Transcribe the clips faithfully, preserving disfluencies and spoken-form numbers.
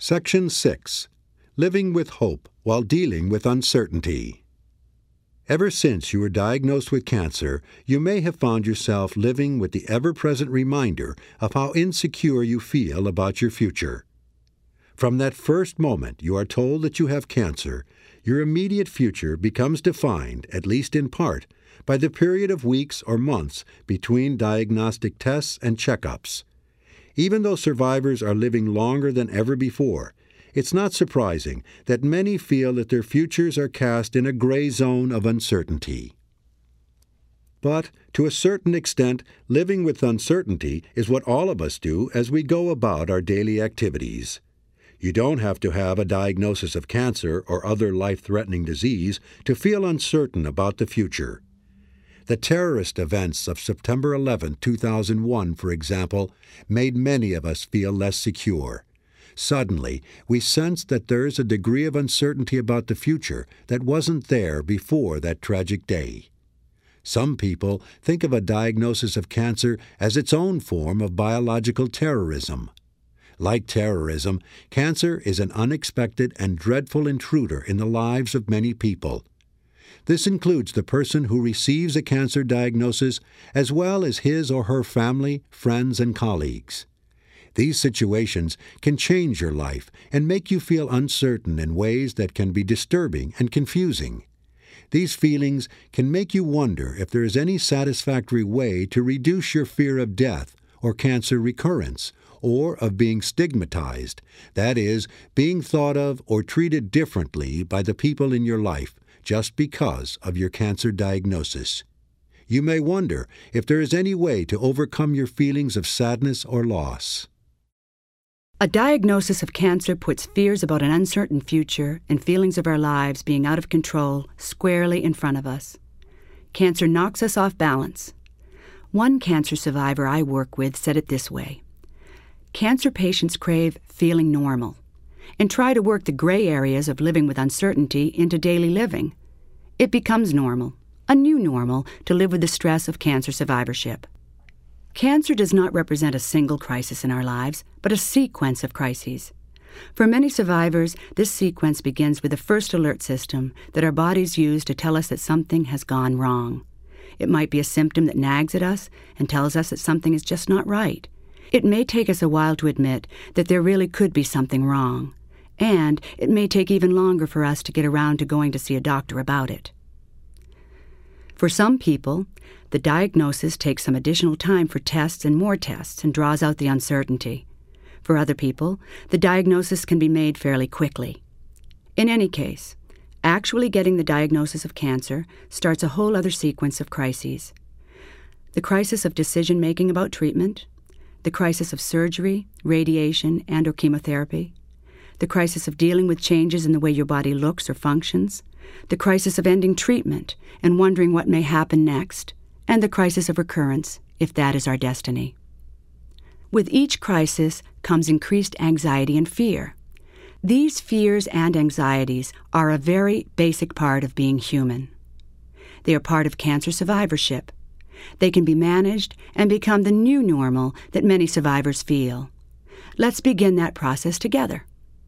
Section six. Living with Hope While Dealing with Uncertainty. Ever since you were diagnosed with cancer, you may have found yourself living with the ever-present reminder of how insecure you feel about your future. From that first moment you are told that you have cancer, your immediate future becomes defined, at least in part, by the period of weeks or months between diagnostic tests and checkups. Even though survivors are living longer than ever before, it's not surprising that many feel that their futures are cast in a gray zone of uncertainty. But, to a certain extent, living with uncertainty is what all of us do as we go about our daily activities. You don't have to have a diagnosis of cancer or other life-threatening disease to feel uncertain about the future. The terrorist events of September eleventh, two thousand one, for example, made many of us feel less secure. Suddenly, we sensed that there's a degree of uncertainty about the future that wasn't there before that tragic day. Some people think of a diagnosis of cancer as its own form of biological terrorism. Like terrorism, cancer is an unexpected and dreadful intruder in the lives of many people. This includes the person who receives a cancer diagnosis, as well as his or her family, friends, and colleagues. These situations can change your life and make you feel uncertain in ways that can be disturbing and confusing. These feelings can make you wonder if there is any satisfactory way to reduce your fear of death or cancer recurrence, or of being stigmatized, that is, being thought of or treated differently by the people in your life just because of your cancer diagnosis. You may wonder if there is any way to overcome your feelings of sadness or loss. A diagnosis of cancer puts fears about an uncertain future and feelings of our lives being out of control squarely in front of us. Cancer knocks us off balance. One cancer survivor I work with said it this way: cancer patients crave feeling normal and try to work the gray areas of living with uncertainty into daily living. It becomes normal, a new normal, to live with the stress of cancer survivorship. Cancer does not represent a single crisis in our lives, but a sequence of crises. For many survivors, this sequence begins with the first alert system that our bodies use to tell us that something has gone wrong. It might be a symptom that nags at us and tells us that something is just not right. It may take us a while to admit that there really could be something wrong, and it may take even longer for us to get around to going to see a doctor about it. For some people, the diagnosis takes some additional time for tests and more tests and draws out the uncertainty. For other people, the diagnosis can be made fairly quickly. In any case, actually getting the diagnosis of cancer starts a whole other sequence of crises. The crisis of decision-making about treatment, the crisis of surgery, radiation, and or chemotherapy, the crisis of dealing with changes in the way your body looks or functions, the crisis of ending treatment and wondering what may happen next, and the crisis of recurrence, if that is our destiny. With each crisis comes increased anxiety and fear. These fears and anxieties are a very basic part of being human. They are part of cancer survivorship. They can be managed and become the new normal that many survivors feel. Let's begin that process together.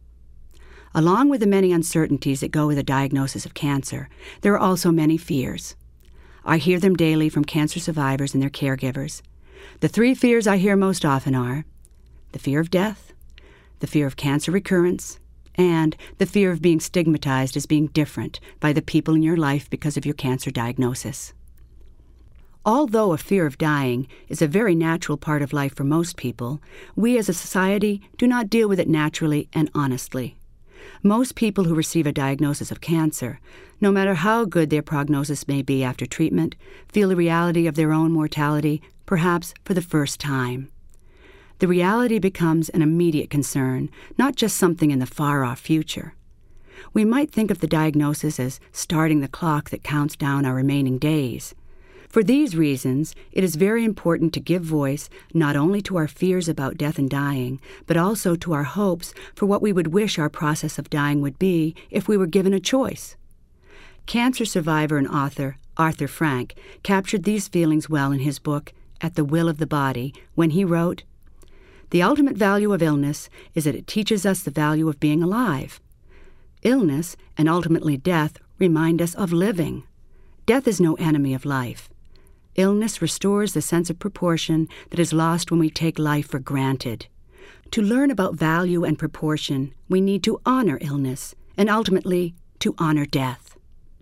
Along with the many uncertainties that go with a diagnosis of cancer, there are also many fears. I hear them daily from cancer survivors and their caregivers. The three fears I hear most often are the fear of death, the fear of cancer recurrence, and the fear of being stigmatized as being different by the people in your life because of your cancer diagnosis. Although a fear of dying is a very natural part of life for most people, we as a society do not deal with it naturally and honestly. Most people who receive a diagnosis of cancer, no matter how good their prognosis may be after treatment, feel the reality of their own mortality, perhaps for the first time. The reality becomes an immediate concern, not just something in the far-off future. We might think of the diagnosis as starting the clock that counts down our remaining days. For these reasons, it is very important to give voice not only to our fears about death and dying, but also to our hopes for what we would wish our process of dying would be if we were given a choice. Cancer survivor and author Arthur Frank captured these feelings well in his book, At the Will of the Body, when he wrote, The ultimate value of illness is that it teaches us the value of being alive. Illness, and ultimately death, remind us of living. Death is no enemy of life. Illness restores the sense of proportion that is lost when we take life for granted. To learn about value and proportion, we need to honor illness, and ultimately, to honor death.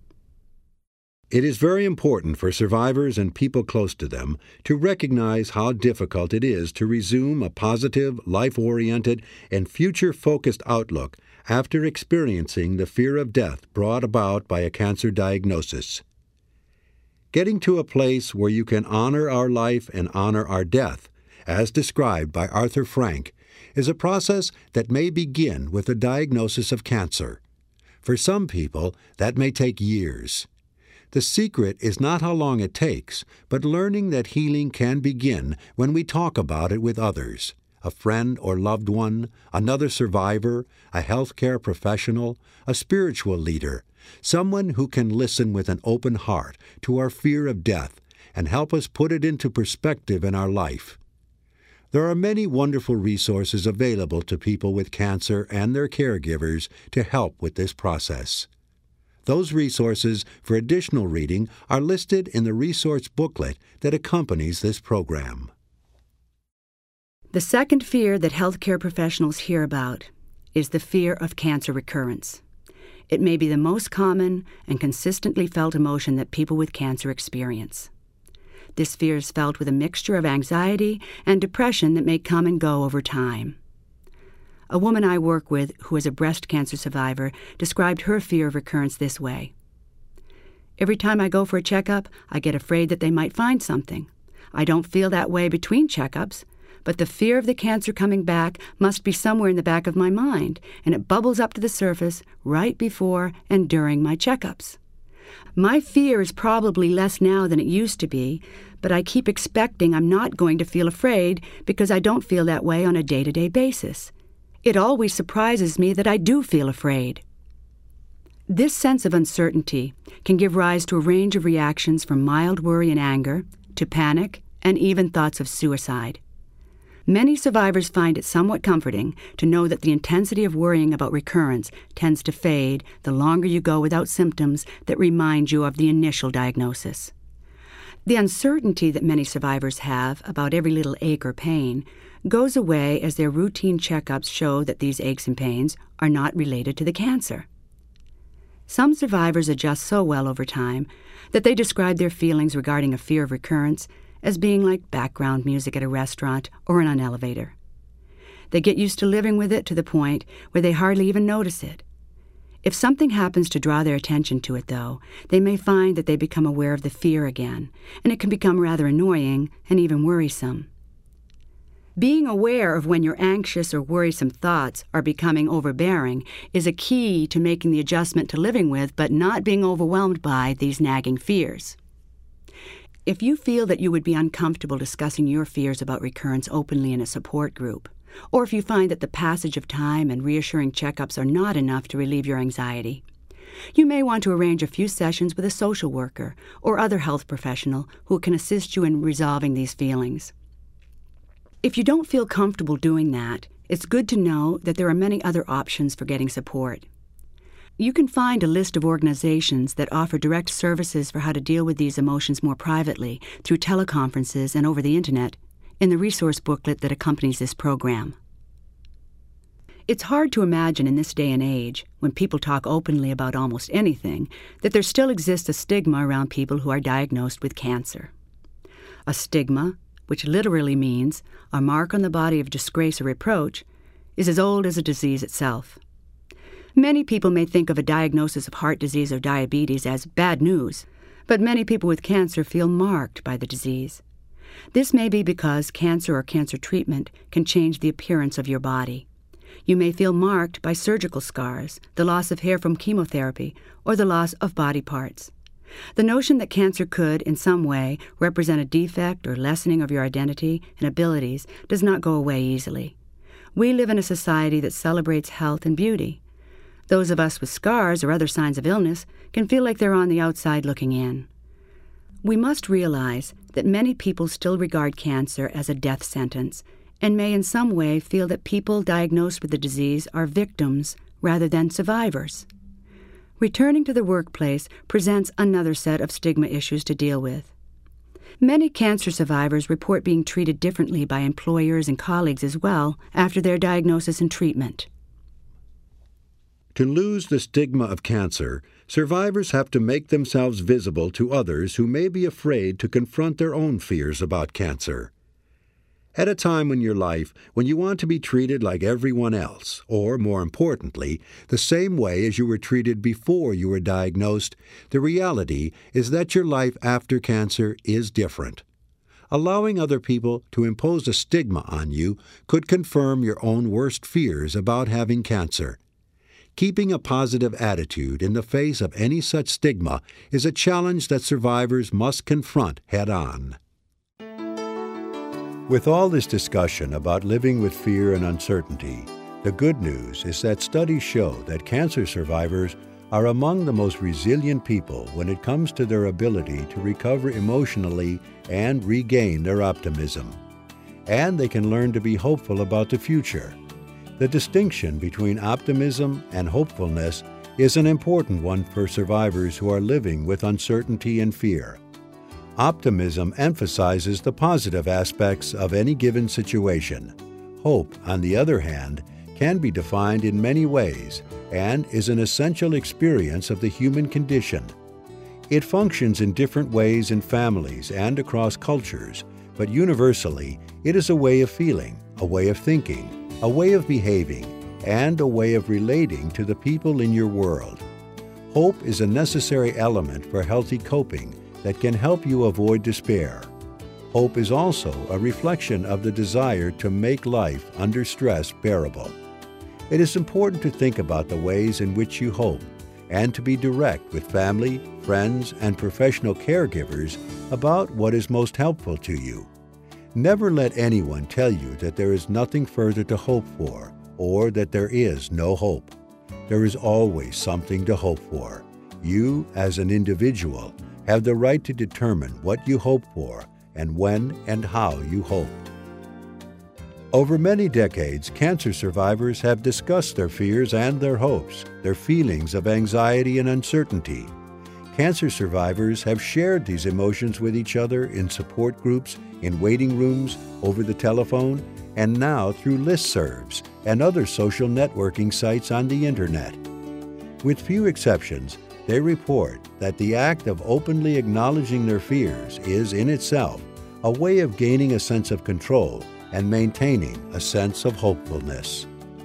It is very important for survivors and people close to them to recognize how difficult it is to resume a positive, life-oriented, and future-focused outlook after experiencing the fear of death brought about by a cancer diagnosis. Getting to a place where you can honor our life and honor our death, as described by Arthur Frank, is a process that may begin with a diagnosis of cancer. For some people, that may take years. The secret is not how long it takes, but learning that healing can begin when we talk about it with others, a friend or loved one, another survivor, a healthcare professional, a spiritual leader, someone who can listen with an open heart to our fear of death and help us put it into perspective in our life. There are many wonderful resources available to people with cancer and their caregivers to help with this process. Those resources for additional reading are listed in the resource booklet that accompanies this program. The second fear that healthcare professionals hear about is the fear of cancer recurrence. It may be the most common and consistently felt emotion that people with cancer experience. This fear is felt with a mixture of anxiety and depression that may come and go over time. A woman I work with, who is a breast cancer survivor, described her fear of recurrence this way. Every time I go for a checkup, I get afraid that they might find something. I don't feel that way between checkups, but the fear of the cancer coming back must be somewhere in the back of my mind, and it bubbles up to the surface right before and during my checkups. My fear is probably less now than it used to be, but I keep expecting I'm not going to feel afraid because I don't feel that way on a day-to-day basis. It always surprises me that I do feel afraid. This sense of uncertainty can give rise to a range of reactions from mild worry and anger to panic and even thoughts of suicide. Many survivors find it somewhat comforting to know that the intensity of worrying about recurrence tends to fade the longer you go without symptoms that remind you of the initial diagnosis. The uncertainty that many survivors have about every little ache or pain goes away as their routine checkups show that these aches and pains are not related to the cancer. Some survivors adjust so well over time that they describe their feelings regarding a fear of recurrence as being like background music at a restaurant or in an elevator. They get used to living with it to the point where they hardly even notice it. If something happens to draw their attention to it, though, they may find that they become aware of the fear again, and it can become rather annoying and even worrisome. Being aware of when your anxious or worrisome thoughts are becoming overbearing is a key to making the adjustment to living with but not being overwhelmed by these nagging fears. If you feel that you would be uncomfortable discussing your fears about recurrence openly in a support group, or if you find that the passage of time and reassuring checkups are not enough to relieve your anxiety, you may want to arrange a few sessions with a social worker or other health professional who can assist you in resolving these feelings. If you don't feel comfortable doing that, it's good to know that there are many other options for getting support. You can find a list of organizations that offer direct services for how to deal with these emotions more privately through teleconferences and over the Internet in the resource booklet that accompanies this program. It's hard to imagine in this day and age, when people talk openly about almost anything, that there still exists a stigma around people who are diagnosed with cancer. A stigma, which literally means a mark on the body of disgrace or reproach, is as old as a disease itself. Many people may think of a diagnosis of heart disease or diabetes as bad news, but many people with cancer feel marked by the disease. This may be because cancer or cancer treatment can change the appearance of your body. You may feel marked by surgical scars, the loss of hair from chemotherapy, or the loss of body parts. The notion that cancer could, in some way, represent a defect or lessening of your identity and abilities does not go away easily. We live in a society that celebrates health and beauty. Those of us with scars or other signs of illness can feel like they're on the outside looking in. We must realize that many people still regard cancer as a death sentence, and may in some way feel that people diagnosed with the disease are victims rather than survivors. Returning to the workplace presents another set of stigma issues to deal with. Many cancer survivors report being treated differently by employers and colleagues as well after their diagnosis and treatment. To lose the stigma of cancer, survivors have to make themselves visible to others who may be afraid to confront their own fears about cancer. At a time in your life when you want to be treated like everyone else, or, more importantly, the same way as you were treated before you were diagnosed, the reality is that your life after cancer is different. Allowing other people to impose a stigma on you could confirm your own worst fears about having cancer. Keeping a positive attitude in the face of any such stigma is a challenge that survivors must confront head-on. With all this discussion about living with fear and uncertainty, the good news is that studies show that cancer survivors are among the most resilient people when it comes to their ability to recover emotionally and regain their optimism. And they can learn to be hopeful about the future. The distinction between optimism and hopefulness is an important one for survivors who are living with uncertainty and fear. Optimism emphasizes the positive aspects of any given situation. Hope, on the other hand, can be defined in many ways and is an essential experience of the human condition. It functions in different ways in families and across cultures, but universally, it is a way of feeling, a way of thinking, a way of behaving, and a way of relating to the people in your world. Hope is a necessary element for healthy coping that can help you avoid despair. Hope is also a reflection of the desire to make life under stress bearable. It is important to think about the ways in which you hope and to be direct with family, friends, and professional caregivers about what is most helpful to you. Never let anyone tell you that there is nothing further to hope for or that there is no hope. There is always something to hope for. You, as an individual, have the right to determine what you hope for and when and how you hoped. Over many decades, cancer survivors have discussed their fears and their hopes, their feelings of anxiety and uncertainty. Cancer survivors have shared these emotions with each other in support groups, in waiting rooms, over the telephone, and now through listservs and other social networking sites on the Internet. With few exceptions, they report that the act of openly acknowledging their fears is, in itself, a way of gaining a sense of control and maintaining a sense of hopefulness.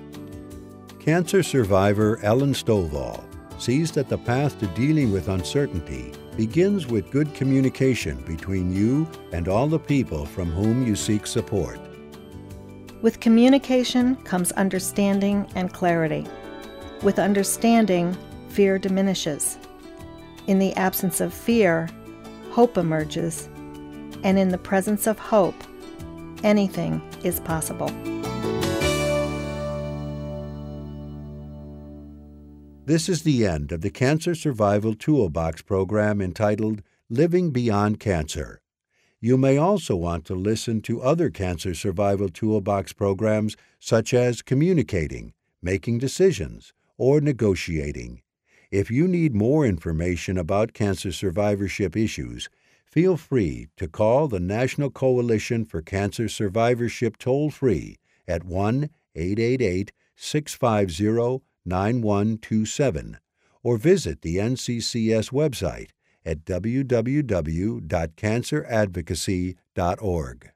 Cancer survivor Ellen Stovall sees that the path to dealing with uncertainty begins with good communication between you and all the people from whom you seek support. With communication comes understanding and clarity. With understanding, fear diminishes. In the absence of fear, hope emerges. And in the presence of hope, anything is possible. This is the end of the Cancer Survival Toolbox program entitled Living Beyond Cancer. You may also want to listen to other Cancer Survival Toolbox programs such as Communicating, Making Decisions, or Negotiating. If you need more information about cancer survivorship issues, feel free to call the National Coalition for Cancer Survivorship toll-free at one eight eight eight, six five zero, nine one two seven or visit the N C C S website at w w w dot cancer advocacy dot org.